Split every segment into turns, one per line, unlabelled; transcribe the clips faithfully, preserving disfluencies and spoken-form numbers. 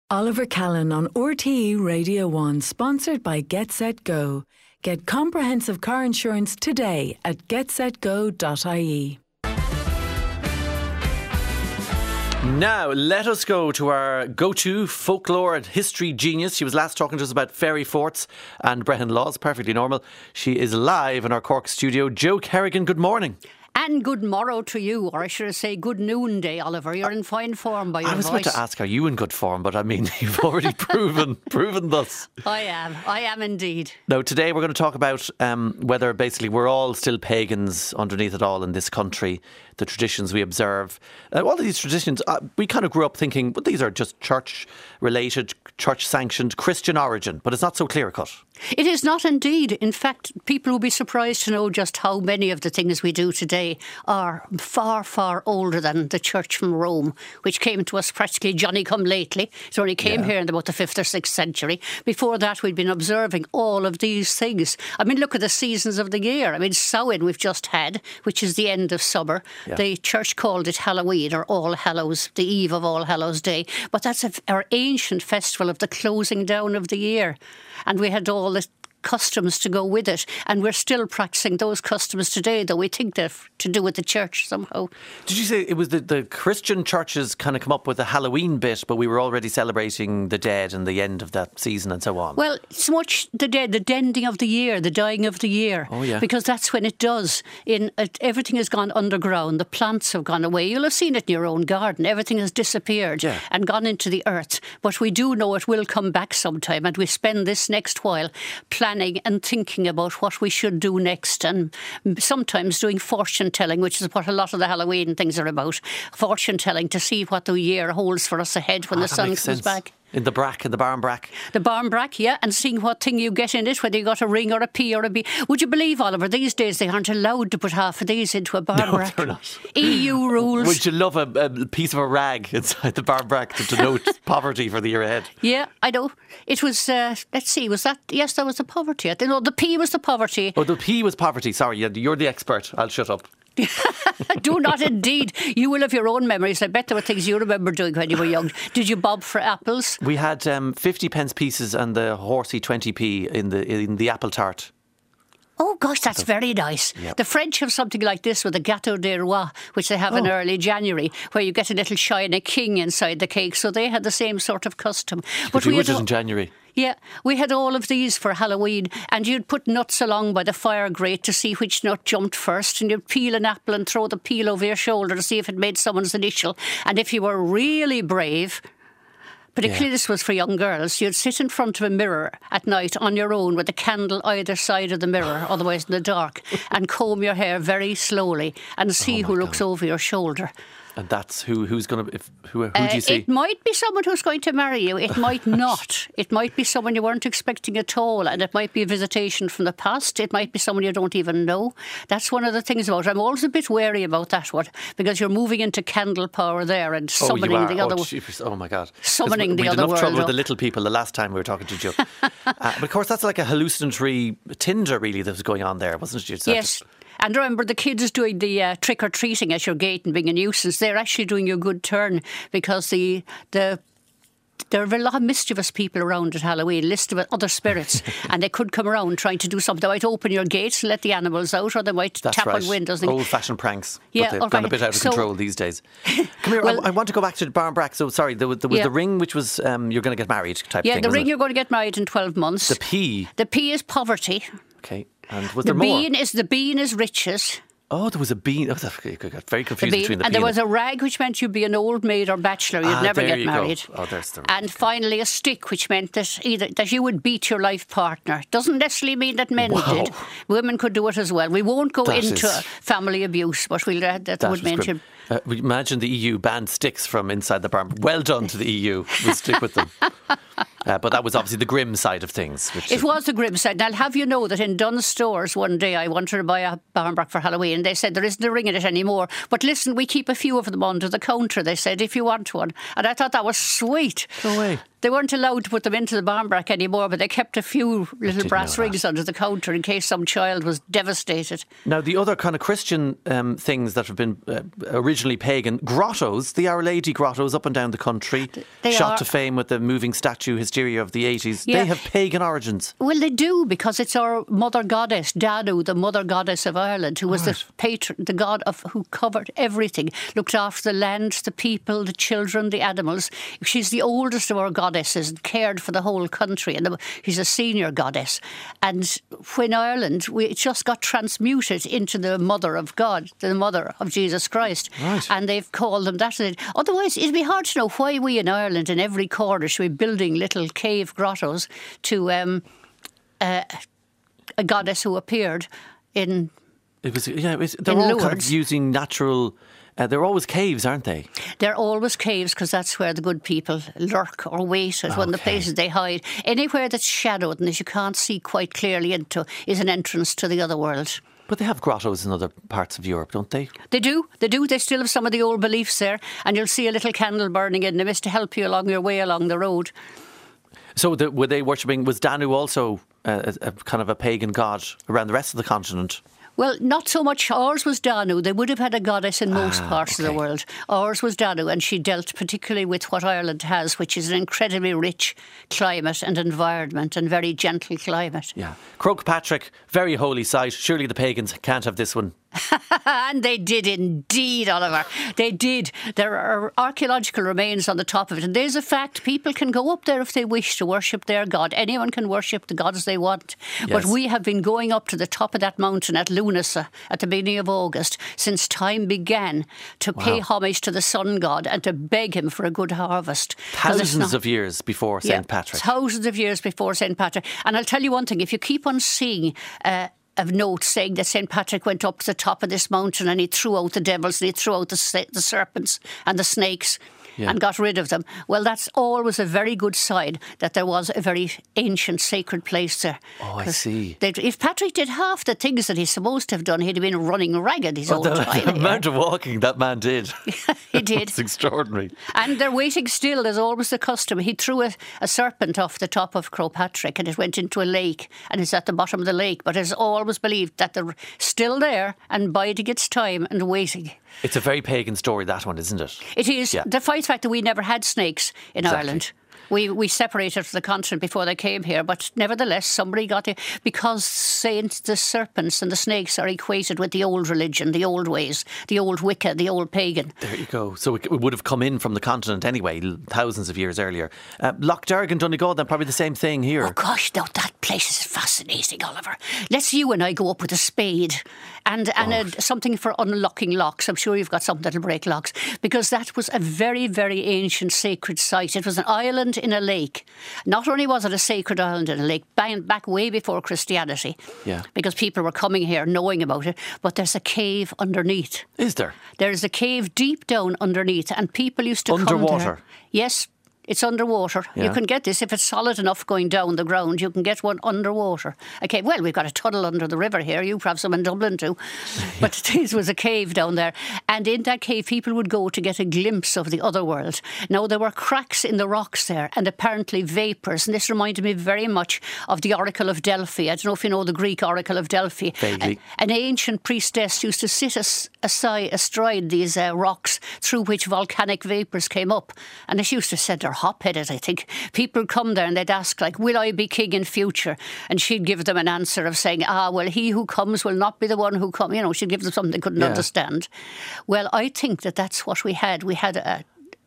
Oliver Callan on R T E Radio one, sponsored by Get Set Go. Get comprehensive car insurance today at get set go dot I E.
Now, let us go to our go-to folklore and history genius. She was last talking to us about fairy forts and Brehon laws. Perfectly normal. She is live in our Cork studio. Jo Kerrigan, good morning.
And good morrow to you, or I should say good noonday, Oliver. You're in fine form by your voice.
I was
voice.
about to ask, are you in good form? But I mean, you've already proven proven this.
I am. I am indeed.
Now, today we're going to talk about um, whether basically we're all still pagans underneath it all in this country, the traditions we observe. Uh, all of these traditions, uh, we kind of grew up thinking, well, these are just church-related, church-sanctioned, Christian origin. But it's not so clear-cut.
It is not indeed. In fact, people will be surprised to know just how many of the things we do today are far, far older than the church from Rome, which came to us practically Johnny-come-lately. It only came yeah. here in about the fifth or sixth century. Before that, we'd been observing all of these things. I mean, look at the seasons of the year. I mean, Samhain we've just had, which is the end of summer. Yeah. The church called it Halloween, or All Hallows, the eve of All Hallows Day. But that's a, our ancient festival of the closing down of the year. And we had all the customs to go with it, and we're still practicing those customs today, though we think they're to do with the church somehow.
Did you say it was the, the Christian churches kind of come up with the Halloween bit, but we were already celebrating the dead and the end of that season and so on?
Well, it's much the dead, the ending of the year, the dying of the year.
Oh, yeah.
Because that's when it does. In uh, everything has gone underground. The plants have gone away. You'll have seen it in your own garden. Everything has disappeared
yeah.
and gone into the earth. But we do know it will come back sometime, and we spend this next while planning and thinking about what we should do next, and sometimes doing fortune telling, which is what a lot of the Halloween things are about. Fortune telling to see what the year holds for us ahead when
oh,
the sun comes
sense.
back.
In the brack, in the barn brack.
The barn brack, yeah, and seeing what thing you get in it, whether you got a ring or a P or a B. Would you believe, Oliver, these days they aren't allowed to put half of these into a barn
no,
brack.
They're not.
E U rules.
Would you love a, a piece of a rag inside the barn brack to denote poverty for the year ahead?
Yeah, I know. It was, uh, let's see, was that, yes, that was the poverty. I think, no, the P was the poverty.
Oh, the P was poverty, sorry, you're the expert, I'll shut up.
Do not indeed. You will have your own memories. I bet there were things you remember doing when you were young. Did you bob for apples?
We had um, fifty pence pieces and the horsey twenty p in the in the apple tart.
Oh gosh, that's very nice.
Yep.
The French have something like this with the Gâteau des Rois, which they have oh. in early January, where you get a little shiny king inside the cake. So they had the same sort of custom.
But we which is in January.
Yeah, we had all of these for Halloween, and you'd put nuts along by the fire grate to see which nut jumped first, and you'd peel an apple and throw the peel over your shoulder to see if it made someone's initial. And if you were really brave, particularly yeah. this was for young girls, you'd sit in front of a mirror at night on your own with a candle either side of the mirror, otherwise in the dark, and comb your hair very slowly and see oh who God. looks over your shoulder.
And that's who who's going to, who, who uh, do you see?
It might be someone who's going to marry you. It might not. It might be someone you weren't expecting at all. And it might be a visitation from the past. It might be someone you don't even know. That's one of the things about it. I'm always a bit wary about that one, because you're moving into candle power there and summoning
oh,
the
oh,
other
geez. Oh, my God.
Summoning
we,
the other world.
We had enough trouble
up.
with the little people the last time we were talking to Jo. uh, but of course, that's like a hallucinatory Tinder, really, that was going on there, wasn't it?
Yes. And remember, the kids doing the uh, trick-or-treating at your gate and being a nuisance, they're actually doing you a good turn, because the the there are a lot of mischievous people around at Halloween, listed with other spirits, and they could come around trying to do something. They might open your gates and let the animals out, or they might
That's
tap
right.
on windows.
Old-fashioned pranks.
Yeah,
but they've
right.
gone a bit out of
so,
control these days. Come here,
well,
I, I want to go back to the barn brack. So, sorry, there was, there was
yeah.
the ring, which was um, you're going to get married type
yeah,
thing.
Yeah, the ring,
it?
you're going to get married in twelve months.
The P?
The P is poverty.
Okay, and was
the
there more?
Bean is, the bean is riches.
Oh, there was a bean. Oh, I got very confused
the
between the
and
bean
there was a rag, which meant you'd be an old maid or bachelor. You'd
ah,
never
there
get
you
married.
Go. Oh, there's the
and finally, a stick, which meant that either that you would beat your life partner. Doesn't necessarily mean that men
wow.
did. Women could do it as well. We won't go
that
into
is,
family abuse, but we'll uh, that, that would mention.
Uh, imagine the E U banned sticks from inside the barn. Well done to the E U. We'll stick with them. Uh, but that was obviously the grim side of things. Which
it was the grim side. And I'll have you know that in Dunn's stores one day I wanted to buy a barn brack for Halloween, and they said there isn't a ring in it anymore. But listen, we keep a few of them under the counter, they said, if you want one. And I thought that was sweet.
Go away.
They weren't allowed to put them into the barmbrack anymore, but they kept a few little brass rings
that.
under the counter in case some child was devastated.
Now, the other kind of Christian um, things that have been uh, originally pagan, grottos, the Our Lady grottos up and down the country,
They
shot
are-
to fame with the moving statue hysteria of the eighties.
Yeah.
They have pagan origins.
Well, they do, because it's our mother goddess, Danu, the mother goddess of Ireland, who was the patron, the god of who covered everything, looked after the land, the people, the children, the animals. She's the oldest of our goddesses and cared for the whole country, and the, she's a senior goddess. And when Ireland, we, it just got transmuted into the mother of God, the mother of Jesus Christ.
Right.
And they've called them that. Otherwise, it'd be hard to know why we in Ireland, in every corner, should be building little cave grottos to um, uh, a goddess who appeared in...
It was, yeah, it was, they're
In
all kind of
Lourdes.
using natural... Uh, they're always caves, aren't they?
They're always caves, because that's where the good people lurk or wait. It's one of the
Okay.
places they hide. Anywhere that's shadowed and that you can't see quite clearly into is an entrance to the other world.
But they have grottos in other parts of Europe, don't they?
They do, they do. They still have some of the old beliefs there, and you'll see a little candle burning in them. It's to help you along your way along the road.
So the, were they worshipping, was Danu also uh, a, a kind of a pagan god around the rest of the continent?
Well, not so much. Ours was Danu. They would have had a goddess in most
Ah,
parts of
okay.
the world. Ours was Danu, and she dealt particularly with what Ireland has, which is an incredibly rich climate and environment, and very gentle climate.
Yeah. Croagh Patrick, very holy site. Surely the pagans can't have this one.
And they did indeed, Oliver. They did. There are archaeological remains on the top of it. And there's a fact, people can go up there if they wish to worship their god. Anyone can worship the gods they want. But
Yes.
we have been going up to the top of that mountain at Lunasa at the beginning of August since time began to pay homage to the sun god and to beg him for a good harvest. 'Cause it's
Thousands
not-
of years before
Yeah,
Saint Patrick.
Thousands of years before Saint Patrick. And I'll tell you one thing, if you keep on seeing uh, a note saying that Saint Patrick went up to the top of this mountain and he threw out the devils and he threw out the, sa- the serpents and the snakes,
Yeah.
and got rid of them. Well, that's always a very good sign that there was a very ancient sacred place there.
Oh, I
'Cause
see.
they'd- If Patrick did half the things that he's supposed to have done, he'd have been running ragged his
But
whole
the,
time.
the
here.
amount of walking that man did.
He did.
It's extraordinary.
And they're waiting still. There's always the custom. He threw a, a serpent off the top of Croagh Patrick and it went into a lake, and it's at the bottom of the lake. But it's always believed that they're still there and biding its time and waiting.
It's a very pagan story, that one, isn't it?
It is.
Yeah.
The fact that we never had snakes in
Exactly.
Ireland. We we separated from the continent before they came here, but nevertheless, somebody got it because saints, the serpents and the snakes are equated with the old religion, the old ways, the old Wicca, the old pagan.
There you go. So it, it would have come in from the continent anyway, l- thousands of years earlier. Uh, Lough Derg and Donegal, then probably the same thing here.
Oh gosh, now that place is fascinating, Oliver. Let's you and I go up with a spade and and a, something for unlocking locks. I'm sure you've got something that'll break locks, because that was a very, very ancient sacred site. It was an island in a lake. Not only was it a sacred island in a lake, back, back way before Christianity,
Yeah.
because people were coming here knowing about it, but there's a cave underneath.
Is there?
There's a cave deep down underneath, and people used to come
Underwater?
there. Yes, it's underwater. You
Yeah.
can get this if it's solid enough going down the ground. You can get one underwater. Okay, well, we've got a tunnel under the river here. You have some in Dublin too. But this was a cave down there, and in that cave, people would go to get a glimpse of the other world. Now there were cracks in the rocks there, and apparently vapours. And this reminded me very much of the Oracle of Delphi. I don't know if you know the Greek Oracle of Delphi.
Vaguely.
An ancient priestess used to sit as, aside, astride these uh, rocks through which volcanic vapours came up. And she used to say they're hop-headed, I think. People would come there and they'd ask, like, will I be king in future? And she'd give them an answer of saying, ah, well, he who comes will not be the one who comes. You know, she'd give them something they couldn't
Yeah.
understand. Well, I think that that's what we had. We had a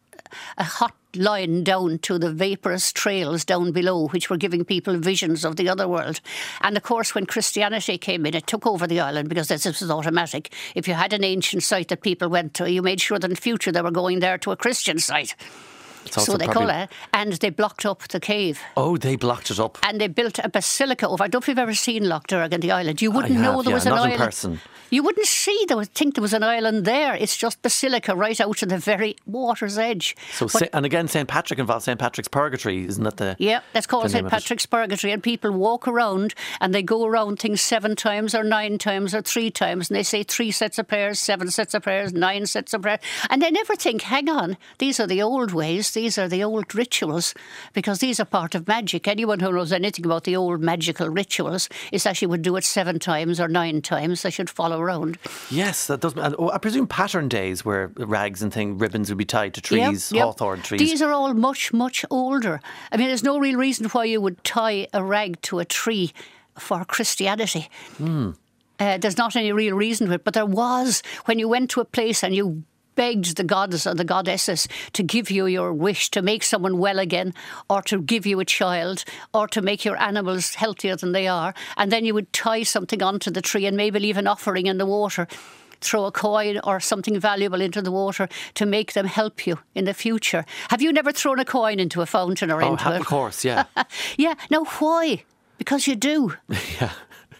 a hot line down to the vaporous trails down below, which were giving people visions of the other world. And of course, when Christianity came in, it took over the island, because this was automatic. If you had an ancient site that people went to, you made sure that in future they were going there to a Christian site.
It's also
So they
probably-
call it. And they blocked up the cave.
Oh, they blocked it up.
And they built a basilica over. I don't know if you've ever seen Lough Derg in the island. You wouldn't
I
know
have,
there
yeah,
was an
not in
island.
person.
You wouldn't see there was, think there was an island there. It's just basilica right out to the very water's edge.
So,
But-
Sa- and again, Saint Patrick involves Saint Patrick's Purgatory, isn't that the?
yeah, that's called
the name
Saint
of it?
Patrick's Purgatory, and people walk around and they go around things seven times or nine times or three times, and they say three sets of prayers, seven sets of prayers, nine sets of prayers, and they never think, hang on, these are the old ways. this. These are the old rituals, because these are part of magic. Anyone who knows anything about the old magical rituals is that you would do it seven times or nine times. They should follow around.
Yes, that does. And oh, I presume pattern days where rags and thing, ribbons would be tied to trees,
yep, yep.
hawthorn trees.
These are all much, much older. I mean, there's no real reason why you would tie a rag to a tree for Christianity.
Mm.
Uh, there's not any real reason to it, but there was when you went to a place and you begged the gods or the goddesses to give you your wish, to make someone well again, or to give you a child, or to make your animals healthier than they are, and then you would tie something onto the tree and maybe leave an offering in the water, throw a coin or something valuable into the water to make them help you in the future. Have you never thrown a coin into a fountain or
oh,
into it?
Of course, yeah.
Yeah, now why? Because you do.
Yeah.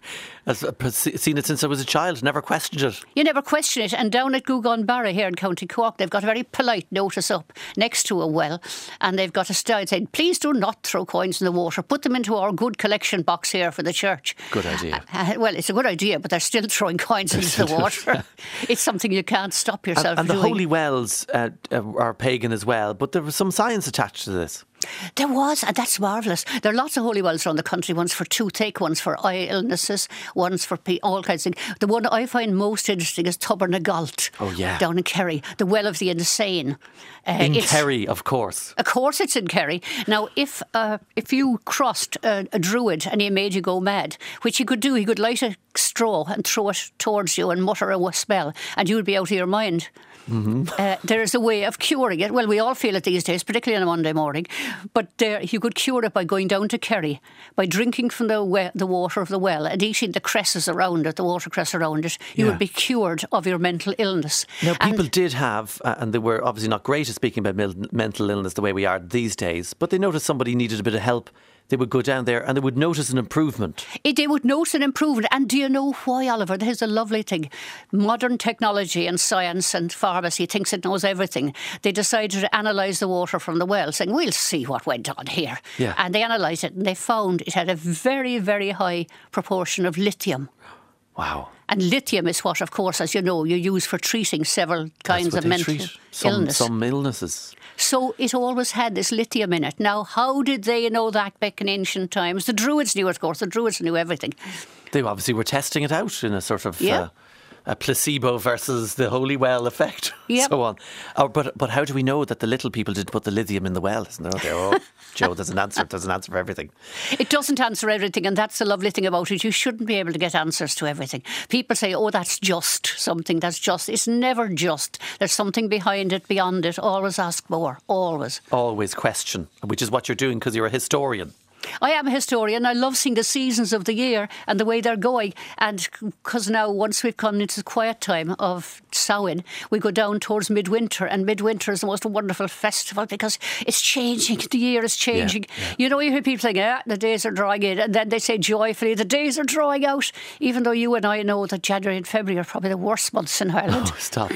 I've seen it since I was a child, never questioned it.
You never question it. And down at Gugon Barra here in County Cork, they've got a very polite notice up next to a well, and they've got a sign saying, please do not throw coins in the water. Put them into our good collection box here for the church.
Good idea.
Uh, well, it's a good idea, but they're still throwing coins into the water. It's something you can't stop yourself
and, and
doing.
the holy wells uh, are pagan as well, but there was some science attached to this.
There was, and that's marvellous. There are lots of holy wells around the country, ones for toothache, ones for eye illnesses, ones for pe- all kinds of things. The one I find most interesting is Tubbernagalt.
Oh, yeah.
Down in Kerry, the Well of the Insane.
Uh, in Kerry, of course.
Of course it's in Kerry. Now, if uh, if you crossed a, a druid and he made you go mad, which he could do, he could light a straw and throw it towards you and mutter a spell, and you would be out of your mind.
Mm-hmm.
Uh, there is a way of curing it. Well, we all feel it these days, particularly on a Monday morning. But there, you could cure it by going down to Kerry, by drinking from the we- the water of the well and eating the cresses around it, the watercress around it. You
yeah.
would be cured of your mental illness.
Now, people
and
did have, uh, and they were obviously not great at speaking about mil- mental illness the way we are these days, but they noticed somebody needed a bit of help. They would go down there and they would notice an improvement.
It, they would notice an improvement. And do you know why, Oliver? There's a lovely thing. Modern technology and science and pharmacy thinks it knows everything. They decided to analyse the water from the well, saying, we'll see what went on here.
Yeah.
And they analysed it and they found it had a very, very high proportion of lithium.
Wow.
And lithium is what, of course, as you know, you use for treating several kinds of mental
some,
illness.
Some illnesses.
So it always had this lithium in it. Now, how did they know that back in ancient times? The Druids knew it, of course. The Druids knew everything.
They obviously were testing it out in a sort of
yeah.
uh, a placebo versus the holy well effect,
yep.
so on. Oh, but but how do we know that the little people didn't put the lithium in the well? Isn't there? Oh, Joe, there's an answer. There's an answer for everything.
It doesn't answer everything, and that's the lovely thing about it. You shouldn't be able to get answers to everything. People say, oh, that's just something, that's just. It's never just. There's something behind it, beyond it. Always ask more. Always.
Always question, which is what you're doing because you're a historian.
I am a historian. I love seeing the seasons of the year and the way they're going. And because now, once we've come into the quiet time of Samhain, we go down towards midwinter. And midwinter is the most wonderful festival because it's changing. The year is changing.
Yeah, yeah.
You know, you hear people saying, ah, the days are drawing in. And then they say joyfully, the days are drawing out. Even though you and I know that January and February are probably the worst months in Ireland.
Oh, stop.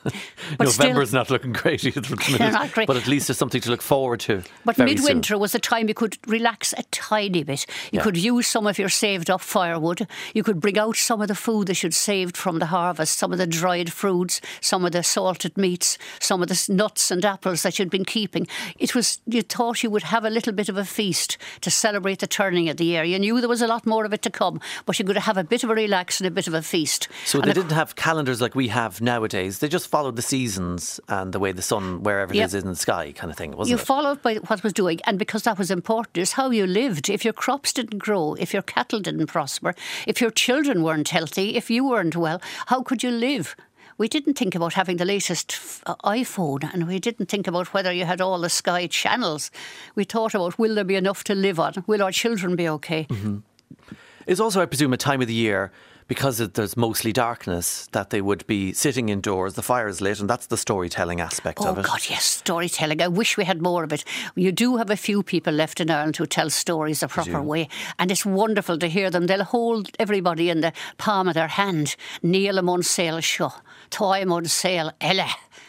But
November's
still,
not looking great either.
They're not great.
But at least there's something to look forward to.
But
very
midwinter
soon.
was the time you could relax a tiny bit. You
Yeah.
could use some of your saved up firewood. You could bring out some of the food that you'd saved from the harvest, some of the dried fruits, some of the salted meats, some of the nuts and apples that you'd been keeping. It was, you thought you would have a little bit of a feast to celebrate the turning of the year. You knew there was a lot more of it to come, but you could have a bit of a relax and a bit of a feast.
So
and
they
a,
didn't have calendars like we have nowadays. They just followed the seasons and the way the sun, wherever it
Yep.
is in the sky, kind of thing, wasn't
You
it?
followed by what was doing, and because that was important, is how you lived. If your crops didn't grow, if your cattle didn't prosper, if your children weren't healthy, if you weren't well, how could you live? We didn't think about having the latest f- uh, iPhone, and we didn't think about whether you had all the Sky channels. We thought about, will there be enough to live on? Will our children be okay?
Mm-hmm. It's also, I presume, a time of the year, because it, there's mostly darkness, that they would be sitting indoors, the fire's lit, and that's the storytelling aspect
Oh
of it.
God, yes, storytelling. I wish we had more of it. You do have a few people left in Ireland who tell stories the proper way, and it's wonderful to hear them. They'll hold everybody in the palm of their hand. Níl am on sail seo, Táim on sail Ella.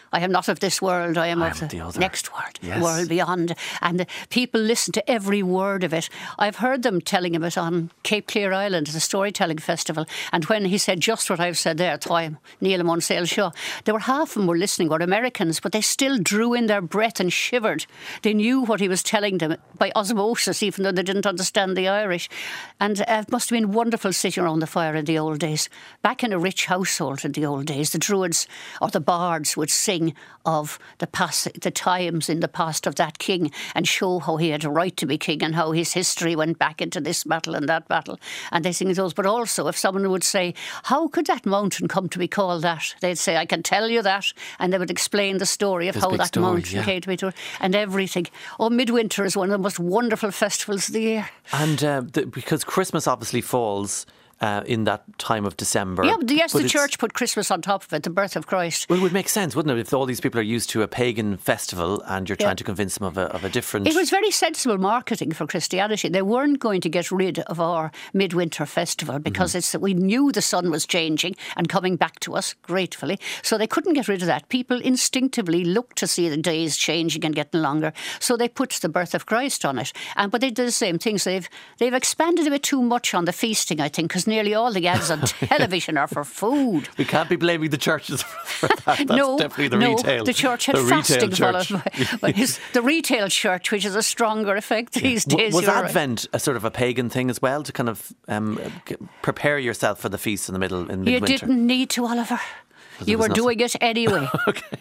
I am not of this world, I am
I
of
am
the,
the other.
next world,
Yes.
the world beyond. And the people listen to every word of it. I've heard them telling him it on Cape Clear Island at a storytelling festival. And when he said just what I've said there, Táim, Níl Munsale Shaw, there were half of them were listening, were Americans, but they still drew in their breath and shivered. They knew what he was telling them by osmosis, even though they didn't understand the Irish. And uh, it must have been wonderful sitting around the fire in the old days. Back in a rich household in the old days, the Druids or the bards would sing of the past, the times in the past of that king, and show how he had a right to be king and how his history went back into this battle and that battle. And they sing those. But also, if someone would say, how could that mountain come to be called that? They'd say, I can tell you that. And they would explain the story of
This
how
big
that
story,
mountain
yeah.
came to be. To, and everything. Oh, Midwinter is one of the most wonderful festivals of the year.
And uh, the, because Christmas obviously falls uh, in that time of December.
Yeah, but yes,
but
the
it's-
church put Christmas on top of it, the birth of Christ.
Well, it would make sense, wouldn't it, if all these people are used to a pagan festival and you're
Yeah.
trying to convince them of a, of a different...
It was very sensible marketing for Christianity. They weren't going to get rid of our midwinter festival because
Mm-hmm.
it's that we knew the sun was changing and coming back to us, gratefully. So they couldn't get rid of that. People instinctively looked to see the days changing and getting longer. So they put the birth of Christ on it. And but they did the same things. They've they've expanded a bit too much on the feasting, I think, because nearly all the ads on television are for food.
We can't be blaming the churches for that. That's
no,
definitely the
no,
retail.
the church had
the retail
fasting
church.
followed by, by his, the retail church, which is a stronger effect these
W-
days.
Was
you're right.
Advent a sort of a pagan thing as well, to kind of um, g- prepare yourself for the feast in the middle in
You
midwinter?
didn't need to, Oliver.
there
You
was
were
nothing.
doing it anyway.
Okay.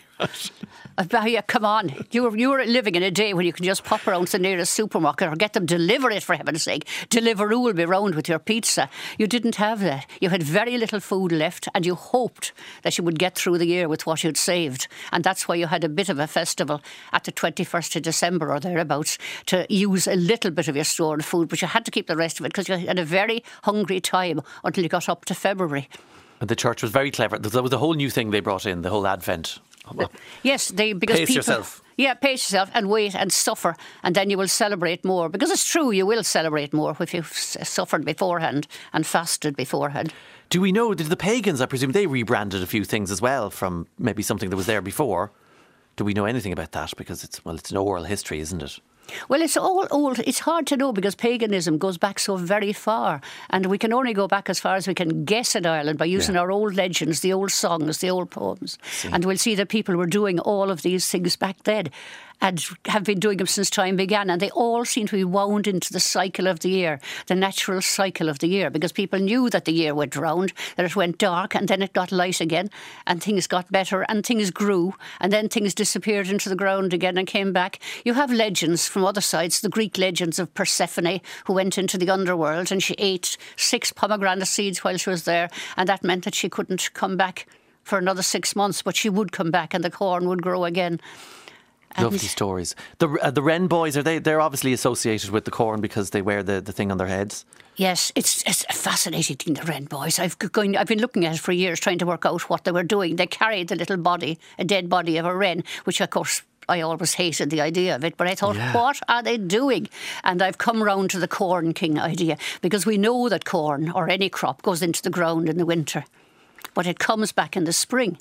Uh, yeah, come on. You were, you were living in a day when you can just pop around to the nearest supermarket or get them deliver it, for heaven's sake. Deliveroo will be round with your pizza. You didn't have that. You had very little food left and you hoped that you would get through the year with what you'd saved. And that's why you had a bit of a festival at the twenty-first of December or thereabouts to use a little bit of your stored food, but you had to keep the rest of it because you had a very hungry time until you got up to February.
And the church was very clever. There was a whole new thing they brought in, the whole Advent. Well,
Yes, they because
Pace
people,
yourself.
Yeah, pace yourself and wait and suffer, and then you will celebrate more. Because it's true, you will celebrate more if you've s- suffered beforehand and fasted beforehand.
do we know, did the pagans, I presume, they rebranded a few things as well from maybe something that was there before? Do we know anything about that? Because it's, well, it's an oral history, isn't it?
Well, it's all old. It's hard to know because paganism goes back so very far. And we can only go back as far as we can guess in Ireland by using
Yeah.
our old legends, the old songs, the old poems. And we'll see that people were doing all of these things back then and have been doing them since time began. And they all seem to be wound into the cycle of the year, the natural cycle of the year, because people knew that the year went round, that it went dark and then it got light again and things got better and things grew and then things disappeared into the ground again and came back. You have legends from other sides, the Greek legends of Persephone, who went into the underworld and she ate six pomegranate seeds while she was there, and that meant that she couldn't come back for another six months, but she would come back and the corn would grow again.
Lovely stories. The uh, the Wren boys, are they? They're obviously associated with the corn because they wear the, the thing on their heads.
Yes, it's it's a fascinating thing, the Wren boys. I've g- going, I've been looking at it for years, trying to work out what they were doing. They carried the little body, a dead body of a wren, which of course I always hated the idea of it, but I thought,
Yeah.
what are they doing? And I've come round to the Corn King idea, because we know that corn, or any crop, goes into the ground in the winter, but it comes back in the spring.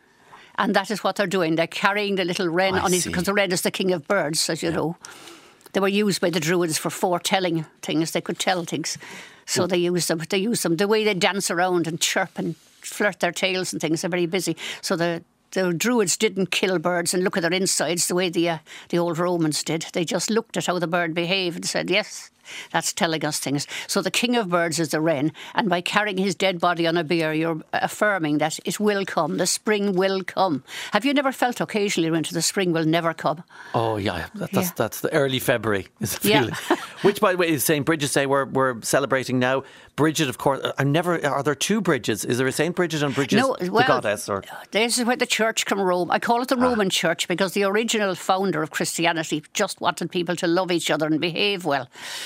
And that is what they're doing. They're carrying the little wren
I
on it,
see.
because the wren is the king of birds, as you know. They were used by the Druids for foretelling things. They could tell things. So they use them. They use them. The way they dance around and chirp and flirt their tails and things, they're very busy. So the the Druids didn't kill birds and look at their insides the way the uh, the old Romans did. They just looked at how the bird behaved and said, yes, that's telling us things. So the king of birds is the wren, and by carrying his dead body on a bier, you're affirming that it will come, the spring will come. Have you never felt occasionally when the spring will never come?
Oh yeah, that, that's
Yeah.
that's the early February is the
Yeah.
feeling. Which, by the way, is Saint Bridget's Day. We're we're celebrating now. Bridget, of course. I'm never. Are there two Bridgets? Is there a Saint Bridget and Bridget,
No,
the
well,
goddess? Or
this is where the church from Rome. I call it the Roman Church because the original founder of Christianity just wanted people to love each other and behave well.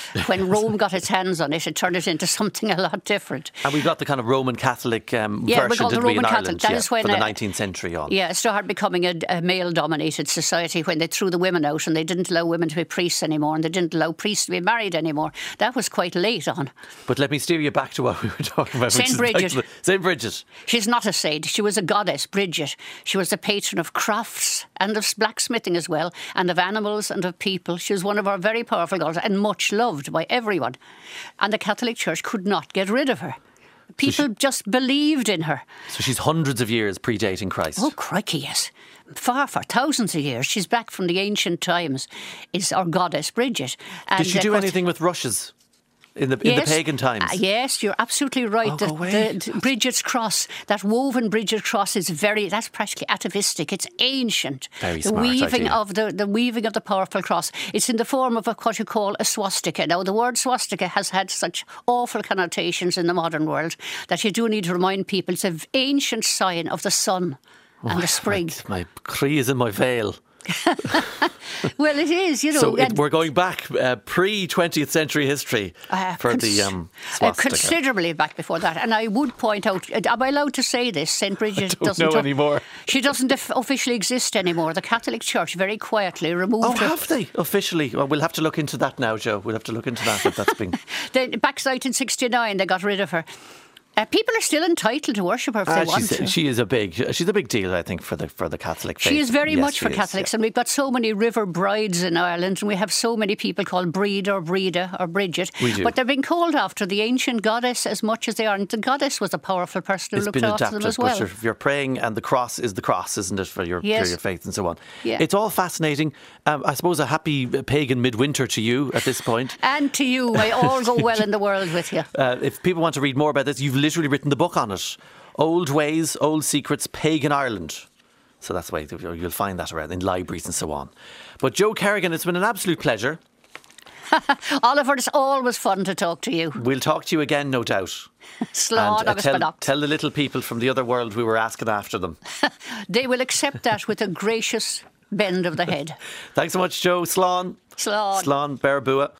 when Rome got its hands on it, it turned it into something a lot different.
And we've got the kind of Roman Catholic um,
yeah,
version,
we got the
didn't we,
Roman
in
Catholic.
Ireland,
That
yeah,
is when
for the
uh,
nineteenth century on.
Yeah, it started becoming a, a male-dominated society when they threw the women out and they didn't allow women to be priests anymore and they didn't allow priests to be married anymore. That was quite late on.
But let me steer you back to what we were talking about.
Saint Bridget.
Saint Bridget.
She's not a saint. She was a goddess, Bridget. She was the patron of crafts and of blacksmithing as well, and of animals and of people. She was one of our very powerful gods and much loved by everyone. And the Catholic Church could not get rid of her. People so she, just believed in her.
So she's hundreds of years predating Christ.
Oh, crikey, yes. Far, far, thousands of years. She's back from the ancient times, is our goddess Bridget. And
Did she do anything with rushes? In the,
yes,
in the pagan times?
Uh, yes, you're absolutely right.
Oh,
the,
go away.
the, the Bridget's cross, that woven Bridget cross is very, that's practically atavistic. It's ancient.
Very
the
smart
weaving
idea.
of the, the weaving of the powerful cross. It's in the form of a, what you call a swastika. Now, the word swastika has had such awful connotations in the modern world that you do need to remind people it's an ancient sign of the sun and
oh,
the spring.
My, my tree is in my veil.
Well, it is, you know.
So it, we're going back uh, pre-twentieth century history
uh,
for
cons-
the um,
uh,
swastika.
Considerably back before that. And I would point out, uh, am I allowed to say this? Saint Bridget
I don't
doesn't
know anymore.
She doesn't f- officially exist anymore. The Catholic Church very quietly removed
Oh,
her.
have they officially? Well, we'll have to look into that now, Joe. We'll have to look into that if that's been.
Then back in nineteen sixty-nine, they got rid of her. Uh, people are still entitled to worship her if
Ah,
they want
she's,
to.
she is a big, she's a big deal, I think, for the for the Catholic faith.
She is very
Yes,
much
she
for
is,
Catholics,
yeah.
and we've got so many river brides in Ireland, and we have so many people called Breed or Breda or Bridget.
We do.
But they're being called after the ancient goddess as much as they are. And the goddess was a powerful person who
It's
looked
been
after
adapted,
them as well.
but you're, you're praying, and the cross is the cross, isn't it, for your,
Yes.
for your faith and so on.
Yeah.
It's all fascinating. Um, I suppose a happy pagan midwinter to you at this point.
And to you, may all go well in the world with you.
Uh, if people want to read more about this, you've literally written the book on it. Old Ways, Old Secrets, Pagan Ireland. So that's the way you'll find that around in libraries and so on. But Joe Kerrigan, it's been an absolute pleasure.
Oliver, it's always fun to talk to you.
We'll talk to you again, no doubt.
Slán
And, uh,
agus
tell,
beannacht.
tell the little people from the other world we were asking after them.
They will accept that with a gracious bend of the head.
Thanks so much, Joe. Slán.
Slán.
Slán Bear Bua.